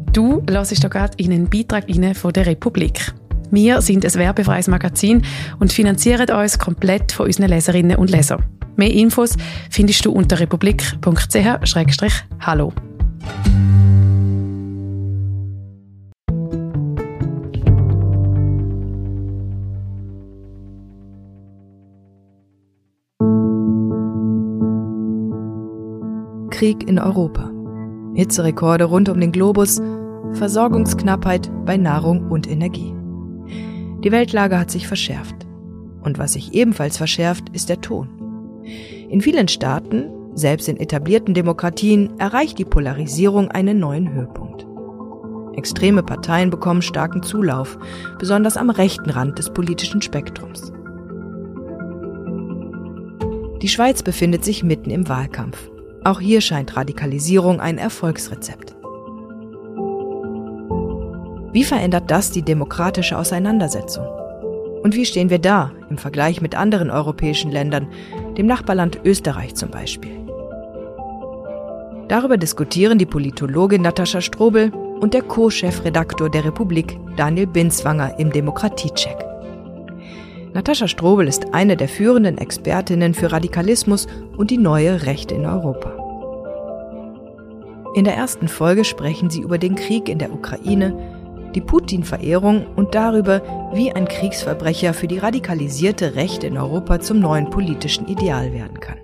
Du hörst hier gerade in einen Beitrag von der Republik. Wir sind ein werbefreies Magazin und finanzieren uns komplett von unseren Leserinnen und Lesern. Mehr Infos findest du unter republik.ch/hallo. Krieg in Europa. Hitzerekorde rund um den Globus, Versorgungsknappheit bei Nahrung und Energie. Die Weltlage hat sich verschärft. Und was sich ebenfalls verschärft, ist der Ton. In vielen Staaten, selbst in etablierten Demokratien, erreicht die Polarisierung einen neuen Höhepunkt. Extreme Parteien bekommen starken Zulauf, besonders am rechten Rand des politischen Spektrums. Die Schweiz befindet sich mitten im Wahlkampf. Auch hier scheint Radikalisierung ein Erfolgsrezept. Wie verändert das die demokratische Auseinandersetzung? Und wie stehen wir da im Vergleich mit anderen europäischen Ländern, dem Nachbarland Österreich zum Beispiel? Darüber diskutieren die Politologin Natascha Strobl und der Co-Chefredaktor der Republik, Daniel Binswanger, im Demokratiecheck. Natascha Strobl ist eine der führenden Expertinnen für Radikalismus und die neue Rechte in Europa. In der ersten Folge sprechen sie über den Krieg in der Ukraine, die Putin-Verehrung und darüber, wie ein Kriegsverbrecher für die radikalisierte Rechte in Europa zum neuen politischen Ideal werden kann.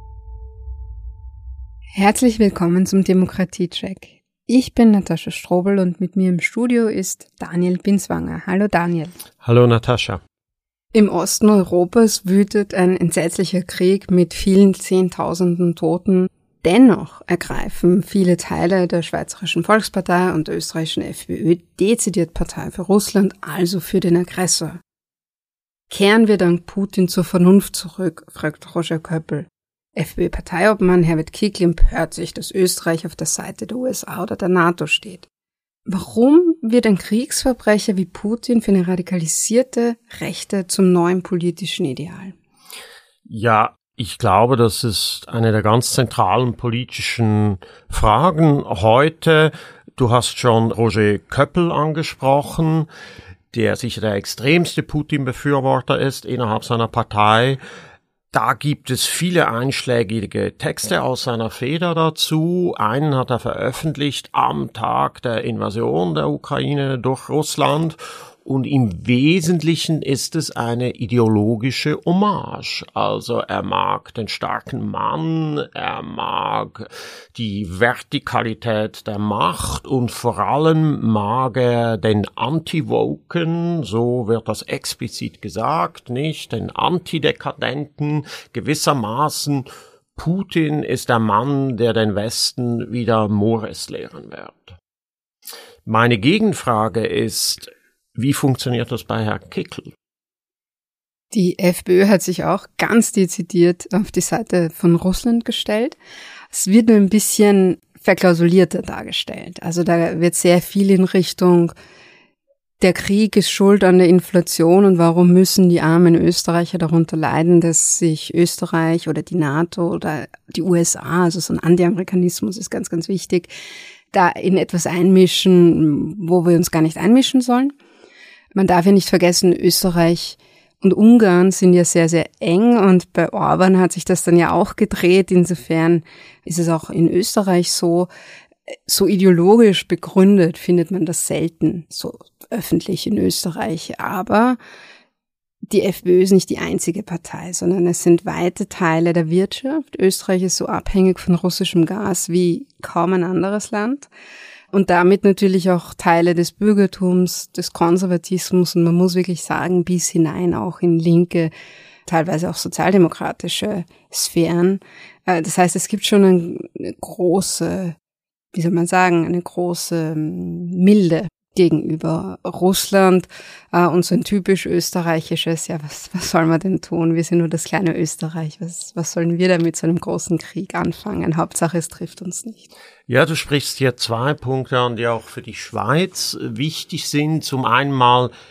Herzlich willkommen zum Demokratiecheck. Ich bin Natascha Strobl und mit mir im Studio ist Daniel Binswanger. Hallo Daniel. Hallo Natascha. Im Osten Europas wütet ein entsetzlicher Krieg mit vielen Zehntausenden Toten. Dennoch ergreifen viele Teile der Schweizerischen Volkspartei und der österreichischen FPÖ dezidiert Partei für Russland, also für den Aggressor. Kehren wir dank Putin zur Vernunft zurück, fragt Roger Köppel. FPÖ-Parteiobmann Herbert Kickl empört sich, dass Österreich auf der Seite der USA oder der NATO steht. Warum wird ein Kriegsverbrecher wie Putin für eine radikalisierte Rechte zum neuen politischen Ideal? Ja, ich glaube, das ist eine der ganz zentralen politischen Fragen heute. Du hast schon Roger Köppel angesprochen, der sicher der extremste Putin-Befürworter ist innerhalb seiner Partei. Da gibt es viele einschlägige Texte aus seiner Feder dazu. Einen hat er veröffentlicht am Tag der Invasion der Ukraine durch Russland. Und im Wesentlichen ist es eine ideologische Hommage. Also er mag den starken Mann, er mag die Vertikalität der Macht und vor allem mag er den Anti-Woken, so wird das explizit gesagt, nicht? Den Antidekadenten gewissermaßen. Putin ist der Mann, der den Westen wieder Mores lehren wird. Meine Gegenfrage ist, wie funktioniert das bei Herrn Kickl? Die FPÖ hat sich auch ganz dezidiert auf die Seite von Russland gestellt. Es wird nur ein bisschen verklausulierter dargestellt. Also da wird sehr viel in Richtung, der Krieg ist schuld an der Inflation und warum müssen die armen Österreicher darunter leiden, dass sich Österreich oder die NATO oder die USA, also so ein Anti-Amerikanismus ist ganz, ganz wichtig, da in etwas einmischen, wo wir uns gar nicht einmischen sollen. Man darf ja nicht vergessen, Österreich und Ungarn sind ja sehr, sehr eng und bei Orban hat sich das dann ja auch gedreht. Insofern ist es auch in Österreich so ideologisch begründet findet man das selten so öffentlich in Österreich. Aber die FPÖ ist nicht die einzige Partei, sondern es sind weite Teile der Wirtschaft. Österreich ist so abhängig von russischem Gas wie kaum ein anderes Land. Und damit natürlich auch Teile des Bürgertums, des Konservatismus und man muss wirklich sagen, bis hinein auch in linke, teilweise auch sozialdemokratische Sphären. Das heißt, es gibt schon eine große, wie soll man sagen, eine große Milde gegenüber Russland und so ein typisch österreichisches, ja, was soll man denn tun? Wir sind nur das kleine Österreich. Was sollen wir da mit so einem großen Krieg anfangen? Hauptsache, es trifft uns nicht. Ja, du sprichst hier zwei Punkte an, die auch für die Schweiz wichtig sind. Zum einen mal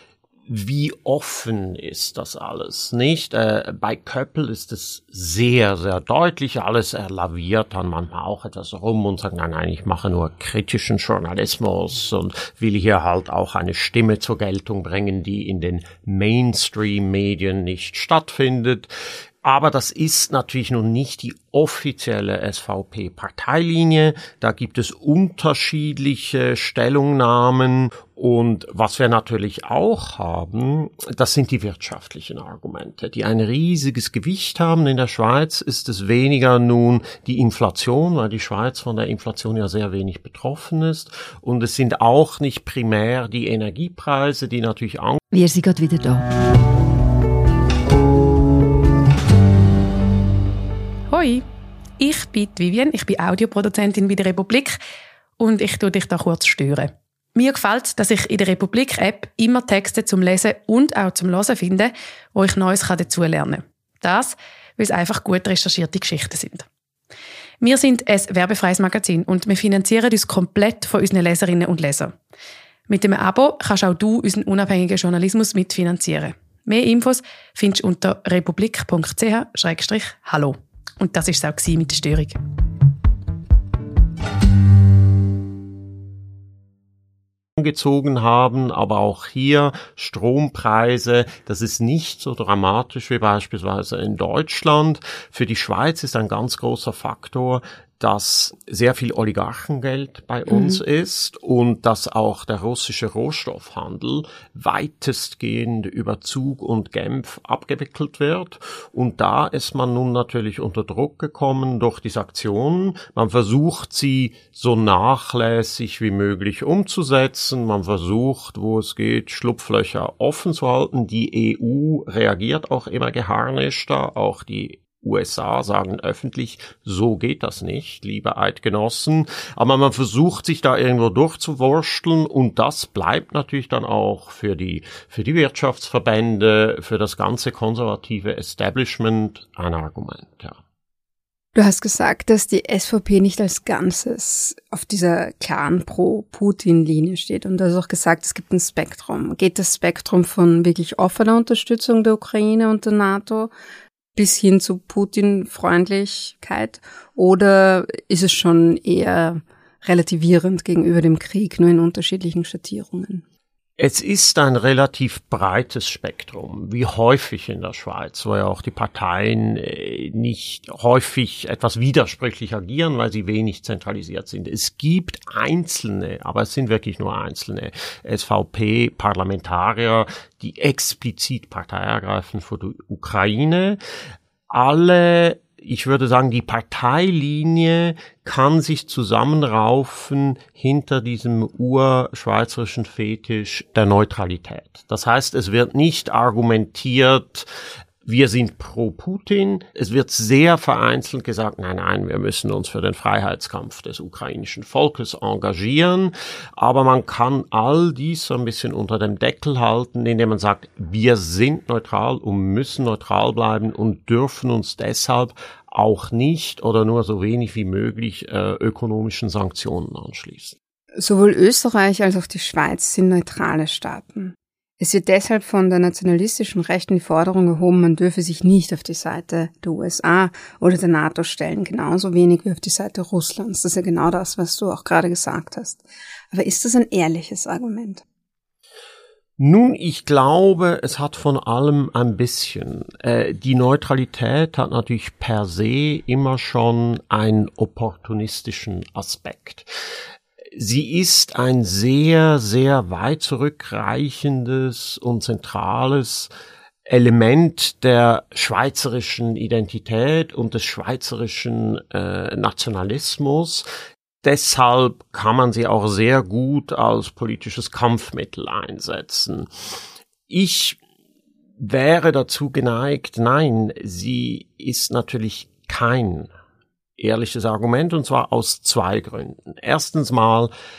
wie offen ist das alles, nicht? Bei Köppel ist es sehr, sehr deutlich, alles er laviert dann manchmal auch etwas rum und sagt, nein, ich mache nur kritischen Journalismus und will hier halt auch eine Stimme zur Geltung bringen, die in den Mainstream-Medien nicht stattfindet. Aber das ist natürlich nun nicht die offizielle SVP-Parteilinie. Da gibt es unterschiedliche Stellungnahmen. Und was wir natürlich auch haben, das sind die wirtschaftlichen Argumente, die ein riesiges Gewicht haben. In der Schweiz ist es weniger nun die Inflation, weil die Schweiz von der Inflation ja sehr wenig betroffen ist. Und es sind auch nicht primär die Energiepreise, die natürlich Wir sind gerade wieder da. Hoi, ich bin Vivian, ich bin Audioproduzentin bei der Republik und ich tue dich da kurz stören. Mir gefällt es, dass ich in der Republik-App immer Texte zum Lesen und auch zum Hören finde, wo ich Neues dazu lernen kann. Das, weil es einfach gut recherchierte Geschichten sind. Wir sind ein werbefreies Magazin und wir finanzieren uns komplett von unseren Leserinnen und Lesern. Mit dem Abo kannst auch du unseren unabhängigen Journalismus mitfinanzieren. Mehr Infos findest du unter republik.ch/hallo. Und das war es auch mit der Störung. Gezogen haben, aber auch hier Strompreise, das ist nicht so dramatisch wie beispielsweise in Deutschland. Für die Schweiz ist ein ganz großer Faktor, dass sehr viel Oligarchengeld bei uns ist und dass auch der russische Rohstoffhandel weitestgehend über Zug und Genf abgewickelt wird. Und da ist man nun natürlich unter Druck gekommen durch die Sanktionen. Man versucht, sie so nachlässig wie möglich umzusetzen. Man versucht, wo es geht, Schlupflöcher offen zu halten. Die EU reagiert auch immer geharnischter, auch die USA sagen öffentlich, so geht das nicht, liebe Eidgenossen. Aber man versucht, sich da irgendwo durchzuwursteln und das bleibt natürlich dann auch für die Wirtschaftsverbände, für das ganze konservative Establishment ein Argument, ja. Du hast gesagt, dass die SVP nicht als Ganzes auf dieser klaren Pro-Putin-Linie steht. Und du hast auch gesagt, es gibt ein Spektrum. Geht das Spektrum von wirklich offener Unterstützung der Ukraine und der NATO bis hin zu Putin-Freundlichkeit? Oder ist es schon eher relativierend gegenüber dem Krieg, nur in unterschiedlichen Schattierungen? Es ist ein relativ breites Spektrum, wie häufig in der Schweiz, wo ja auch die Parteien nicht häufig etwas widersprüchlich agieren, weil sie wenig zentralisiert sind. Es gibt einzelne, aber es sind wirklich nur einzelne SVP-Parlamentarier, die explizit Partei ergreifen für die Ukraine. Alle, ich würde sagen, die Parteilinie kann sich zusammenraufen hinter diesem urschweizerischen Fetisch der Neutralität. Das heißt, es wird nicht argumentiert, wir sind pro Putin. Es wird sehr vereinzelt gesagt, nein, wir müssen uns für den Freiheitskampf des ukrainischen Volkes engagieren. Aber man kann all dies so ein bisschen unter dem Deckel halten, indem man sagt, wir sind neutral und müssen neutral bleiben und dürfen uns deshalb auch nicht oder nur so wenig wie möglich ökonomischen Sanktionen anschließen. Sowohl Österreich als auch die Schweiz sind neutrale Staaten. Es wird deshalb von der nationalistischen Rechten die Forderung erhoben, man dürfe sich nicht auf die Seite der USA oder der NATO stellen, genauso wenig wie auf die Seite Russlands. Das ist ja genau das, was du auch gerade gesagt hast. Aber ist das ein ehrliches Argument? Nun, ich glaube, es hat von allem ein bisschen. Die Neutralität hat natürlich per se immer schon einen opportunistischen Aspekt. Sie ist ein sehr, sehr weit zurückreichendes und zentrales Element der schweizerischen Identität und des schweizerischen Nationalismus. Deshalb kann man sie auch sehr gut als politisches Kampfmittel einsetzen. Ich wäre dazu geneigt, nein, sie ist natürlich kein ehrliches Argument, und zwar aus zwei Gründen. Erstens mal,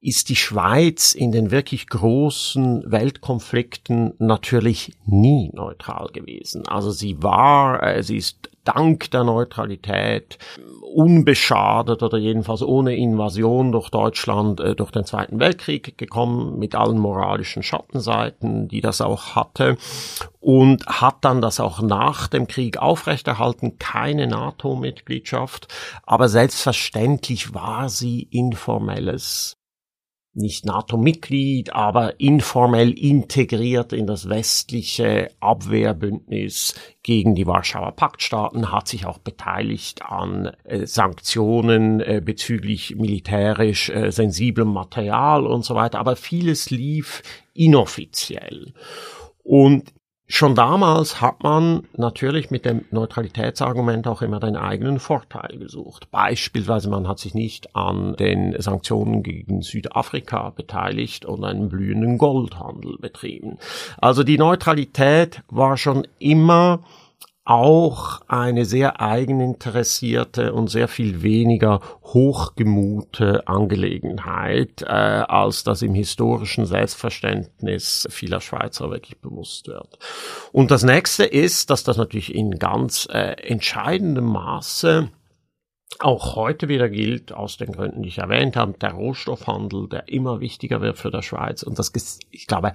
ist die Schweiz in den wirklich großen Weltkonflikten natürlich nie neutral gewesen. Also sie ist dank der Neutralität unbeschadet oder jedenfalls ohne Invasion durch Deutschland durch den Zweiten Weltkrieg gekommen, mit allen moralischen Schattenseiten, die das auch hatte, und hat dann das auch nach dem Krieg aufrechterhalten, keine NATO-Mitgliedschaft, aber selbstverständlich war sie informelles, nicht NATO-Mitglied, aber informell integriert in das westliche Abwehrbündnis gegen die Warschauer Paktstaaten, hat sich auch beteiligt an Sanktionen bezüglich militärisch sensiblem Material und so weiter. Aber vieles lief inoffiziell. Und schon damals hat man natürlich mit dem Neutralitätsargument auch immer den eigenen Vorteil gesucht. Beispielsweise man hat sich nicht an den Sanktionen gegen Südafrika beteiligt und einen blühenden Goldhandel betrieben. Also die Neutralität war schon immer auch eine sehr eigeninteressierte und sehr viel weniger hochgemute Angelegenheit, als das im historischen Selbstverständnis vieler Schweizer wirklich bewusst wird. Und das nächste ist, dass das natürlich in ganz entscheidendem Maße auch heute wieder gilt, aus den Gründen, die ich erwähnt habe, der Rohstoffhandel, der immer wichtiger wird für die Schweiz. Und ich glaube,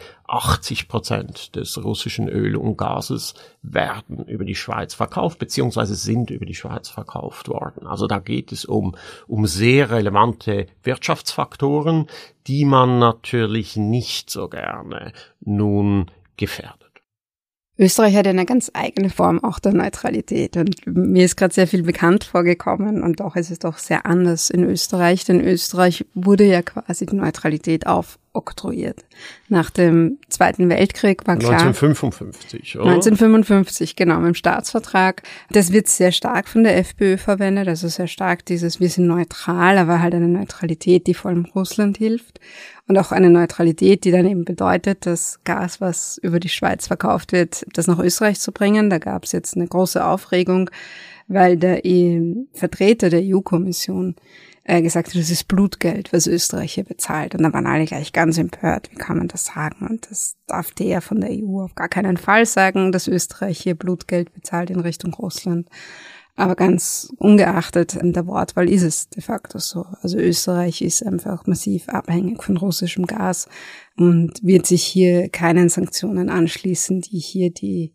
80% des russischen Öl und Gases werden über die Schweiz verkauft, beziehungsweise sind über die Schweiz verkauft worden. Also da geht es um sehr relevante Wirtschaftsfaktoren, die man natürlich nicht so gerne nun gefährdet. Österreich hat eine ganz eigene Form auch der Neutralität und mir ist gerade sehr viel bekannt vorgekommen und doch ist es doch sehr anders in Österreich, denn Österreich wurde ja quasi die Neutralität aufoktroyiert. Nach dem Zweiten Weltkrieg war klar. 1955, oder? 1955, genau, mit dem Staatsvertrag. Das wird sehr stark von der FPÖ verwendet, also sehr stark dieses, wir sind neutral, aber halt eine Neutralität, die vor allem Russland hilft. Und auch eine Neutralität, die dann eben bedeutet, das Gas, was über die Schweiz verkauft wird, das nach Österreich zu bringen. Da gab es jetzt eine große Aufregung, weil der Vertreter der EU-Kommission gesagt hat, das ist Blutgeld, was Österreich hier bezahlt. Und da waren alle gleich ganz empört. Wie kann man das sagen? Und das darf der von der EU auf gar keinen Fall sagen, dass Österreich hier Blutgeld bezahlt in Richtung Russland. Aber ganz ungeachtet der Wortwahl ist es de facto so. Also Österreich ist einfach massiv abhängig von russischem Gas und wird sich hier keinen Sanktionen anschließen, die hier die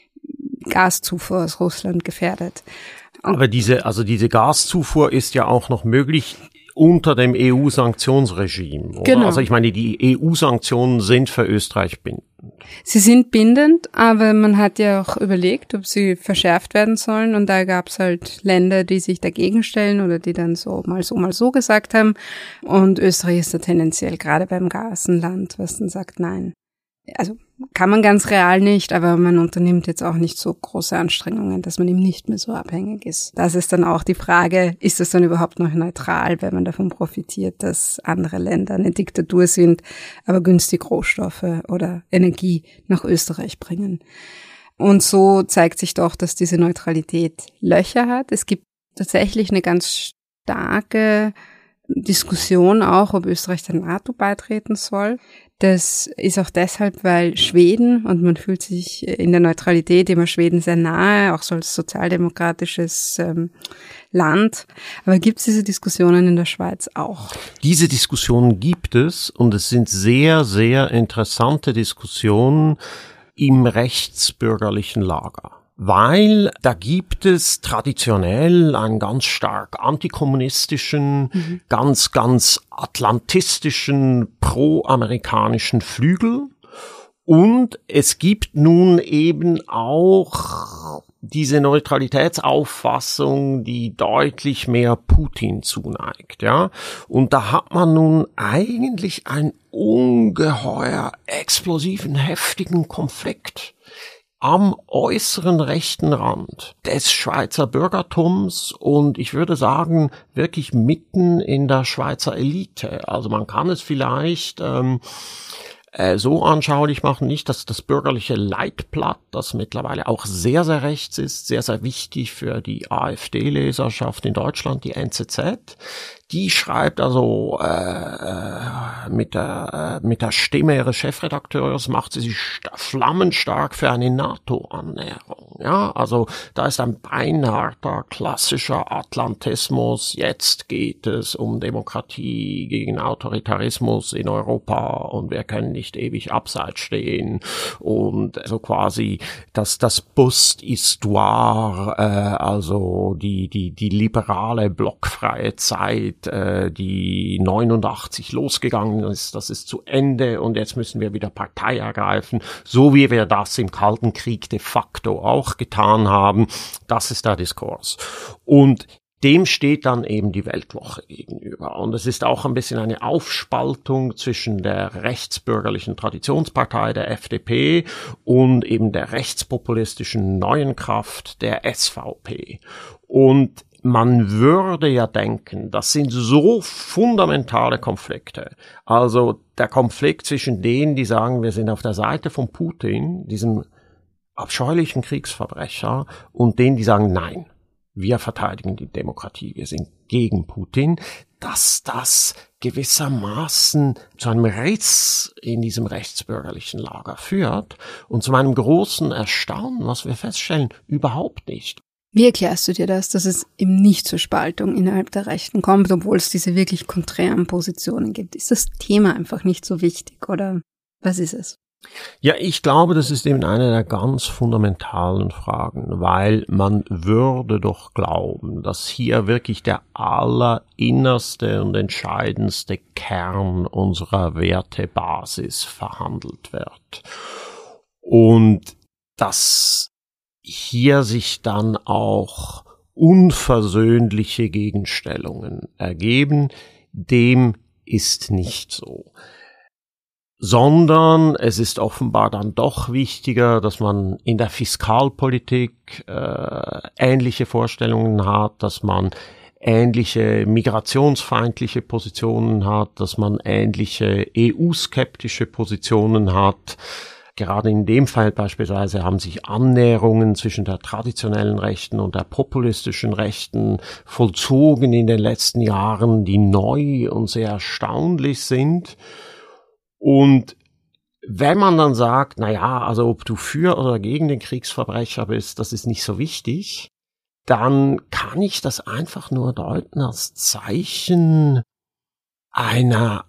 Gaszufuhr aus Russland gefährdet. Aber diese Gaszufuhr ist ja auch noch möglich unter dem EU-Sanktionsregime, oder? Genau. Also ich meine, die EU-Sanktionen sind für Österreich bindend. Sie sind bindend, aber man hat ja auch überlegt, ob sie verschärft werden sollen und da gab es halt Länder, die sich dagegen stellen oder die dann so mal so gesagt haben und Österreich ist da tendenziell gerade beim Gas ein Land, was dann sagt, nein. Also kann man ganz real nicht, aber man unternimmt jetzt auch nicht so große Anstrengungen, dass man eben nicht mehr so abhängig ist. Das ist dann auch die Frage, ist das dann überhaupt noch neutral, wenn man davon profitiert, dass andere Länder eine Diktatur sind, aber günstig Rohstoffe oder Energie nach Österreich bringen. Und so zeigt sich doch, dass diese Neutralität Löcher hat. Es gibt tatsächlich eine ganz starke Diskussion auch, ob Österreich der NATO beitreten soll. Das ist auch deshalb, weil Schweden, und man fühlt sich in der Neutralität immer Schweden sehr nahe, auch so als sozialdemokratisches Land. Aber gibt es diese Diskussionen in der Schweiz auch? Diese Diskussionen gibt es und es sind sehr, sehr interessante Diskussionen im rechtsbürgerlichen Lager. Weil da gibt es traditionell einen ganz stark antikommunistischen, ganz atlantistischen, pro-amerikanischen Flügel. Und es gibt nun eben auch diese Neutralitätsauffassung, die deutlich mehr Putin zuneigt, ja. Und da hat man nun eigentlich einen ungeheuer explosiven, heftigen Konflikt am äußeren rechten Rand des Schweizer Bürgertums und ich würde sagen, wirklich mitten in der Schweizer Elite. Also man kann es vielleicht so anschaulich machen, nicht, dass das bürgerliche Leitblatt, das mittlerweile auch sehr, sehr rechts ist, sehr, sehr wichtig für die AfD-Leserschaft in Deutschland, die NZZ, die schreibt also mit der Stimme ihres Chefredakteurs macht sie sich flammenstark für eine NATO-Annäherung. Ja, also da ist ein beinharter, klassischer Atlantismus. Jetzt geht es um Demokratie gegen Autoritarismus in Europa und wir können nicht ewig abseits stehen und so quasi das Post-Histoire, also die liberale blockfreie Zeit, die 89 losgegangen ist, das ist zu Ende und jetzt müssen wir wieder Partei ergreifen, so wie wir das im Kalten Krieg de facto auch getan haben. Das ist der Diskurs. Und dem steht dann eben die Weltwoche gegenüber. Und es ist auch ein bisschen eine Aufspaltung zwischen der rechtsbürgerlichen Traditionspartei, der FDP, und eben der rechtspopulistischen neuen Kraft, der SVP. Und man würde ja denken, das sind so fundamentale Konflikte. Also der Konflikt zwischen denen, die sagen, wir sind auf der Seite von Putin, diesem abscheulichen Kriegsverbrecher, und denen, die sagen, nein, wir verteidigen die Demokratie, wir sind gegen Putin, dass das gewissermaßen zu einem Riss in diesem rechtsbürgerlichen Lager führt und zu meinem großen Erstaunen, was wir feststellen, überhaupt nicht. Wie erklärst du dir das, dass es eben nicht zur Spaltung innerhalb der Rechten kommt, obwohl es diese wirklich konträren Positionen gibt? Ist das Thema einfach nicht so wichtig oder was ist es? Ja, ich glaube, das ist eben eine der ganz fundamentalen Fragen, weil man würde doch glauben, dass hier wirklich der allerinnerste und entscheidendste Kern unserer Wertebasis verhandelt wird. Und dass hier sich dann auch unversöhnliche Gegenstellungen ergeben, dem ist nicht so. Sondern es ist offenbar dann doch wichtiger, dass man in der Fiskalpolitik ähnliche Vorstellungen hat, dass man ähnliche migrationsfeindliche Positionen hat, dass man ähnliche EU-skeptische Positionen hat. Gerade in dem Fall beispielsweise haben sich Annäherungen zwischen der traditionellen Rechten und der populistischen Rechten vollzogen in den letzten Jahren, die neu und sehr erstaunlich sind. Und wenn man dann sagt, na ja, also ob du für oder gegen den Kriegsverbrecher bist, das ist nicht so wichtig, dann kann ich das einfach nur deuten als Zeichen einer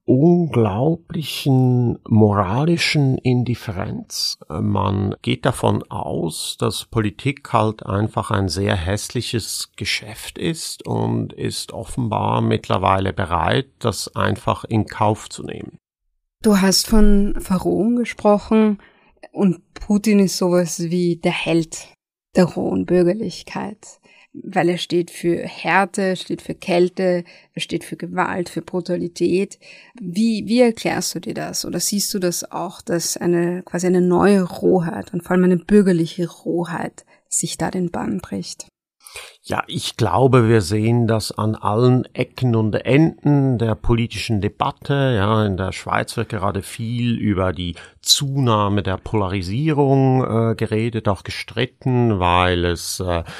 unglaublichen moralischen Indifferenz. Man geht davon aus, dass Politik halt einfach ein sehr hässliches Geschäft ist und ist offenbar mittlerweile bereit, das einfach in Kauf zu nehmen. Du hast von Verrohung gesprochen und Putin ist sowas wie der Held der rohen Bürgerlichkeit, weil er steht für Härte, steht für Kälte, er steht für Gewalt, für Brutalität. Wie erklärst du dir das? Oder siehst du das auch, dass quasi eine neue Rohheit und vor allem eine bürgerliche Rohheit sich da den Bann bricht? Ja, ich glaube, wir sehen das an allen Ecken und Enden der politischen Debatte. Ja, in der Schweiz wird gerade viel über die Zunahme der Polarisierung geredet, auch gestritten, weil es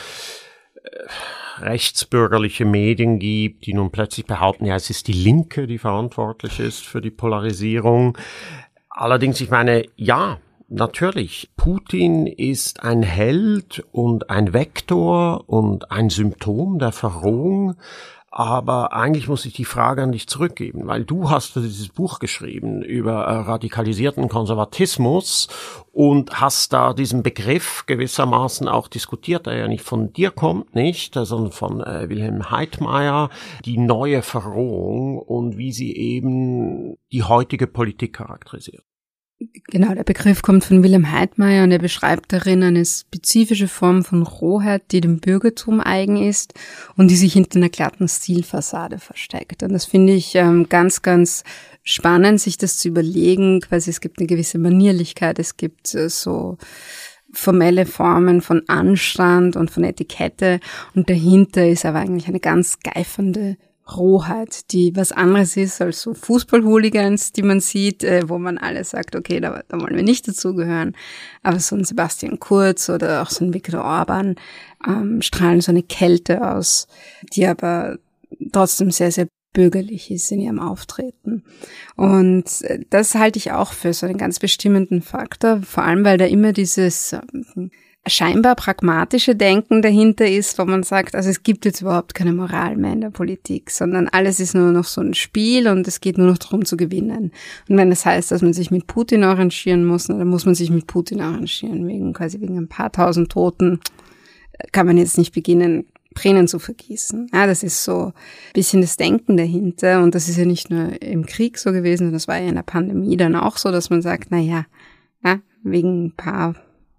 rechtsbürgerliche Medien gibt, die nun plötzlich behaupten, ja, es ist die Linke, die verantwortlich ist für die Polarisierung. Allerdings, ich meine, ja, natürlich, Putin ist ein Held und ein Vektor und ein Symptom der Verrohung, aber eigentlich muss ich die Frage an dich zurückgeben, weil du hast dieses Buch geschrieben über radikalisierten Konservatismus und hast da diesen Begriff gewissermaßen auch diskutiert, der ja nicht von dir kommt, nicht, sondern von Wilhelm Heidmayer, die neue Verrohung und wie sie eben die heutige Politik charakterisiert. Genau, der Begriff kommt von Wilhelm Heidmayer und er beschreibt darin eine spezifische Form von Rohheit, die dem Bürgertum eigen ist und die sich hinter einer glatten Stilfassade versteckt. Und das finde ich ganz, ganz spannend, sich das zu überlegen. Quasi es gibt eine gewisse Manierlichkeit, es gibt so formelle Formen von Anstand und von Etikette und dahinter ist aber eigentlich eine ganz geifernde Rohheit, die was anderes ist als so Fußball-Hooligans, die man sieht, wo man alle sagt, okay, da wollen wir nicht dazugehören. Aber so ein Sebastian Kurz oder auch so ein Viktor Orban strahlen so eine Kälte aus, die aber trotzdem sehr, sehr bürgerlich ist in ihrem Auftreten. Und das halte ich auch für so einen ganz bestimmenden Faktor, vor allem weil da immer dieses scheinbar pragmatische Denken dahinter ist, wo man sagt, also es gibt jetzt überhaupt keine Moral mehr in der Politik, sondern alles ist nur noch so ein Spiel und es geht nur noch darum zu gewinnen. Und wenn das heißt, dass man sich mit Putin arrangieren muss, dann muss man sich mit Putin arrangieren. Wegen ein paar tausend Toten kann man jetzt nicht beginnen, Tränen zu vergießen. Ja, das ist so ein bisschen das Denken dahinter und das ist ja nicht nur im Krieg so gewesen, sondern das war ja in der Pandemie dann auch so, dass man sagt, ja, wegen ein paar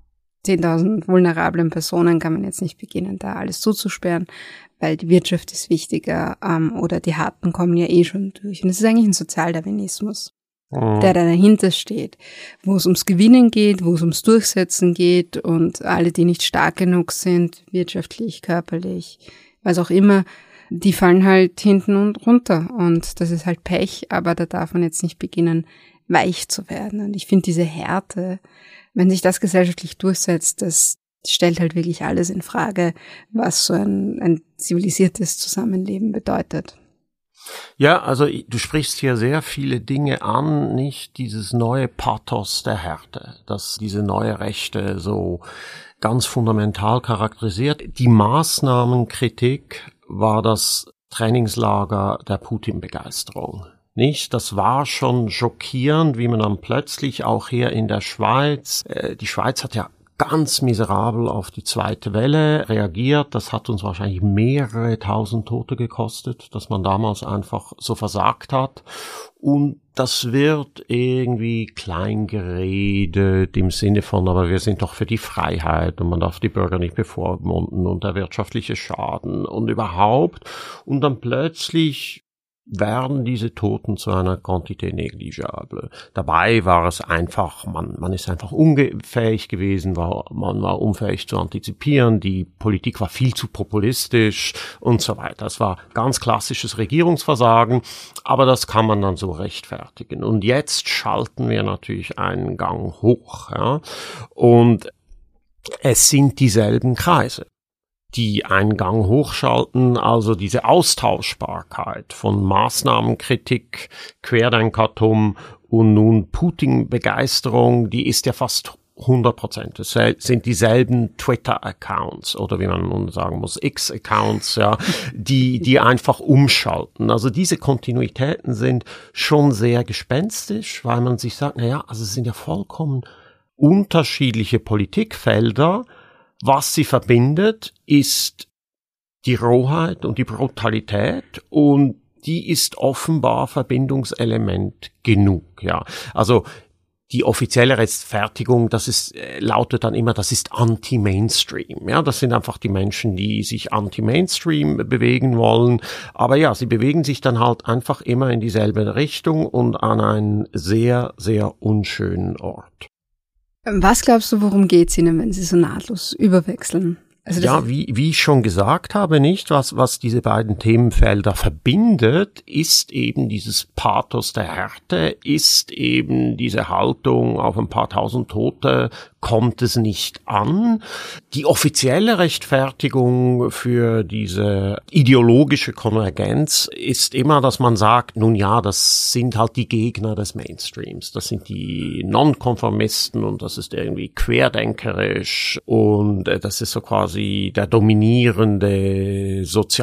10.000 vulnerablen Personen kann man jetzt nicht beginnen, da alles zuzusperren, weil die Wirtschaft ist wichtiger oder die Harten kommen ja schon durch. Und das ist eigentlich ein Sozialdarwinismus, der da dahinter steht, wo es ums Gewinnen geht, wo es ums Durchsetzen geht und alle, die nicht stark genug sind, wirtschaftlich, körperlich, was auch immer, die fallen halt hinten und runter und das ist halt Pech, aber da darf man jetzt nicht beginnen, weich zu werden. Und ich finde diese Härte, wenn sich das gesellschaftlich durchsetzt, das stellt halt wirklich alles in Frage, was so ein zivilisiertes Zusammenleben bedeutet. Ja, also du sprichst hier sehr viele Dinge an, nicht dieses neue Pathos der Härte, dass diese neue Rechte so ganz fundamental charakterisiert. Die Maßnahmenkritik war das Trainingslager der Putin-Begeisterung. Nicht? Das war schon schockierend, wie man dann plötzlich auch hier in der Schweiz, die Schweiz hat ja ganz miserabel auf die zweite Welle reagiert. Das hat uns wahrscheinlich mehrere tausend Tote gekostet, dass man damals einfach so versagt hat. Und das wird irgendwie klein geredet im Sinne von, aber wir sind doch für die Freiheit und man darf die Bürger nicht bevormunden und der wirtschaftliche Schaden und überhaupt. Und dann plötzlich werden diese Toten zu einer Quantité négligeable. Dabei war es einfach, man ist einfach unfähig gewesen, man war unfähig zu antizipieren, die Politik war viel zu populistisch und so weiter. Es war ganz klassisches Regierungsversagen, aber das kann man dann so rechtfertigen. Und jetzt schalten wir natürlich einen Gang hoch, ja? Und es sind dieselben Kreise, die einen Gang hochschalten, also diese Austauschbarkeit von Maßnahmenkritik, Querdenkertum und nun Putin-Begeisterung, die ist ja fast 100%. Es sind dieselben Twitter-Accounts oder wie man nun sagen muss, X-Accounts, ja, die einfach umschalten. Also diese Kontinuitäten sind schon sehr gespenstisch, weil man sich sagt, also es sind ja vollkommen unterschiedliche Politikfelder. Was sie verbindet, ist die Rohheit und die Brutalität und die ist offenbar Verbindungselement genug, ja. Also die offizielle Rechtfertigung, lautet dann immer, das ist Anti-Mainstream, ja. Das sind einfach die Menschen, die sich Anti-Mainstream bewegen wollen. Aber ja, sie bewegen sich dann halt einfach immer in dieselbe Richtung und an einen sehr, sehr unschönen Ort. Was glaubst du, worum geht's Ihnen, wenn Sie so nahtlos überwechseln? Also ja, wie ich schon gesagt habe, nicht, was diese beiden Themenfelder verbindet, ist eben dieses Pathos der Härte, ist eben diese Haltung auf ein paar tausend Tote, kommt es nicht an. Die offizielle Rechtfertigung für diese ideologische Konvergenz ist immer, dass man sagt, nun ja, das sind halt die Gegner des Mainstreams, das sind die Nonkonformisten und das ist irgendwie querdenkerisch und das ist so quasi der dominierende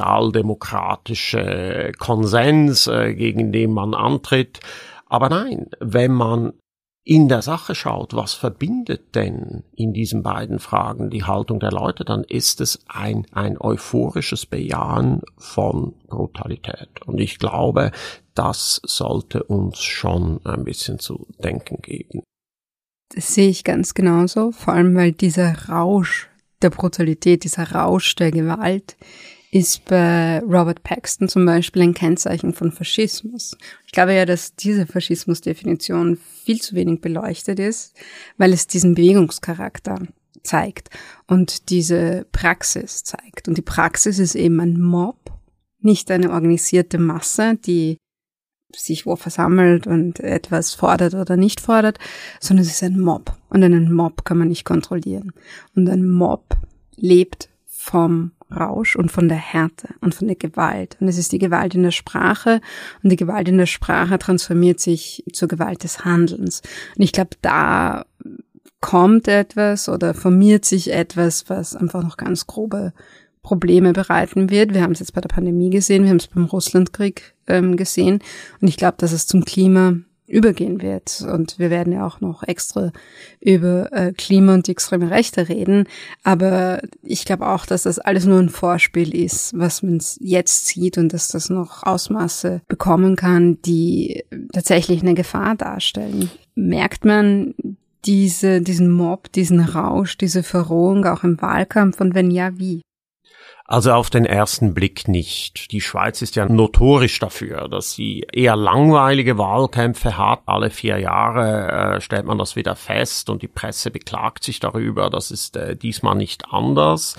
sozialdemokratische Konsens, gegen den man antritt. Aber nein, wenn man in der Sache schaut, was verbindet denn in diesen beiden Fragen die Haltung der Leute, dann ist es ein euphorisches Bejahen von Brutalität. Und ich glaube, das sollte uns schon ein bisschen zu denken geben. Das sehe ich ganz genauso, vor allem weil dieser Rausch der Brutalität, dieser Rausch der Gewalt ist bei Robert Paxton zum Beispiel ein Kennzeichen von Faschismus. Ich glaube ja, dass diese Faschismusdefinition viel zu wenig beleuchtet ist, weil es diesen Bewegungscharakter zeigt und diese Praxis zeigt. Und die Praxis ist eben ein Mob, nicht eine organisierte Masse, die sich wo versammelt und etwas fordert oder nicht fordert, sondern es ist ein Mob. Und einen Mob kann man nicht kontrollieren. Und ein Mob lebt vom Rausch und von der Härte und von der Gewalt. Und es ist die Gewalt in der Sprache und die Gewalt in der Sprache transformiert sich zur Gewalt des Handelns. Und ich glaube, da kommt etwas oder formiert sich etwas, was einfach noch ganz grobe Probleme bereiten wird. Wir haben es jetzt bei der Pandemie gesehen, wir haben es beim Russlandkrieg gesehen und ich glaube, dass es zum Klima übergehen wird und wir werden ja auch noch extra über Klima und die extreme Rechte reden, aber ich glaube auch, dass das alles nur ein Vorspiel ist, was man jetzt sieht und dass das noch Ausmaße bekommen kann, die tatsächlich eine Gefahr darstellen. Merkt man diesen Mob, diesen Rausch, diese Verrohung auch im Wahlkampf und wenn ja, wie? Also auf den ersten Blick nicht. Die Schweiz ist ja notorisch dafür, dass sie eher langweilige Wahlkämpfe hat. Alle 4 Jahre stellt man das wieder fest und die Presse beklagt sich darüber. Das ist diesmal nicht anders.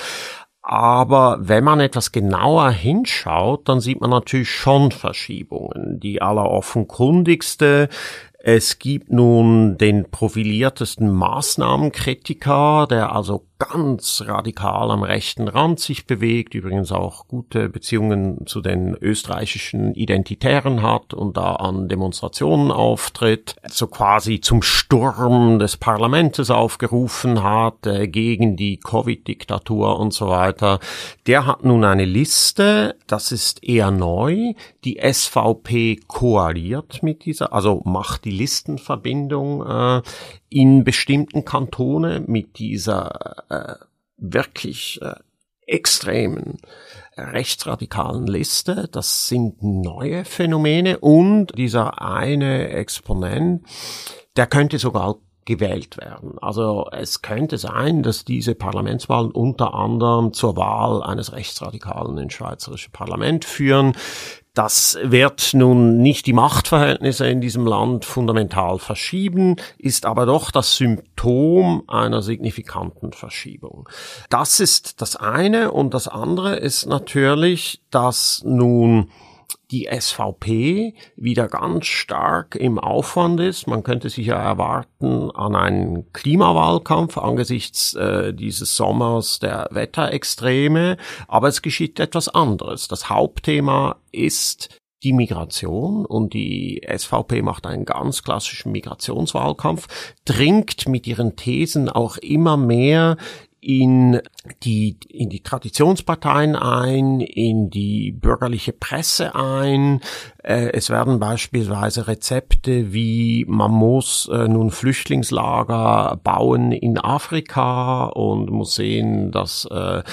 Aber wenn man etwas genauer hinschaut, dann sieht man natürlich schon Verschiebungen. Die alleroffenkundigste: es gibt nun den profiliertesten Maßnahmenkritiker, der also ganz radikal am rechten Rand sich bewegt, übrigens auch gute Beziehungen zu den österreichischen Identitären hat und da an Demonstrationen auftritt, so quasi zum Sturm des Parlaments aufgerufen hat, gegen die Covid-Diktatur und so weiter. Der hat nun eine Liste, das ist eher neu. Die SVP koaliert mit dieser, also macht die Listenverbindung in bestimmten Kantone mit dieser wirklich extremen rechtsradikalen Liste. Das sind neue Phänomene und dieser eine Exponent, der könnte sogar gewählt werden. Also es könnte sein, dass diese Parlamentswahlen unter anderem zur Wahl eines Rechtsradikalen ins schweizerische Parlament führen. Das wird nun nicht die Machtverhältnisse in diesem Land fundamental verschieben, ist aber doch das Symptom einer signifikanten Verschiebung. Das ist das eine und das andere ist natürlich, dass nun die SVP wieder ganz stark im Aufwand ist. Man könnte sich ja erwarten an einen Klimawahlkampf angesichts dieses Sommers der Wetterextreme, aber es geschieht etwas anderes. Das Hauptthema ist die Migration und die SVP macht einen ganz klassischen Migrationswahlkampf, dringt mit ihren Thesen auch immer mehr in die Traditionsparteien ein, in die bürgerliche Presse ein. Es werden beispielsweise Rezepte wie man muss nun Flüchtlingslager bauen in Afrika und muss sehen, dass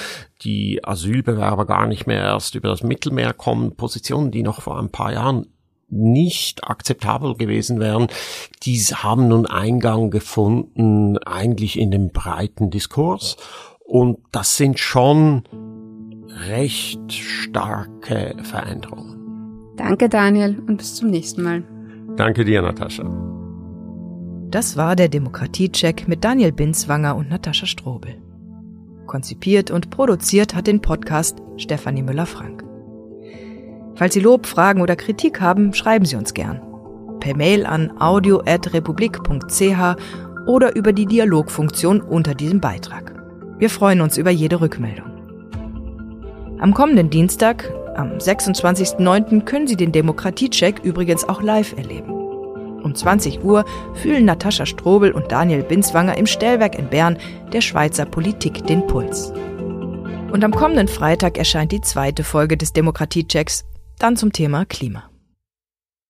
die Asylbewerber gar nicht mehr erst über das Mittelmeer kommen. Positionen, die noch vor ein paar Jahren nicht akzeptabel gewesen wären, die haben nun Eingang gefunden eigentlich in den breiten Diskurs und das sind schon recht starke Veränderungen. Danke Daniel und bis zum nächsten Mal. Danke dir, Natascha. Das war der Demokratiecheck mit Daniel Binswanger und Natascha Strobel. Konzipiert und produziert hat den Podcast Stefanie Müller-Frank. Falls Sie Lob, Fragen oder Kritik haben, schreiben Sie uns gern. Per Mail an audio@republik.ch oder über die Dialogfunktion unter diesem Beitrag. Wir freuen uns über jede Rückmeldung. Am kommenden Dienstag, am 26.09., können Sie den Demokratiecheck übrigens auch live erleben. Um 20 Uhr fühlen Natascha Strobel und Daniel Binswanger im Stellwerk in Bern der Schweizer Politik den Puls. Und am kommenden Freitag erscheint die 2. Folge des Demokratiechecks, dann zum Thema Klima.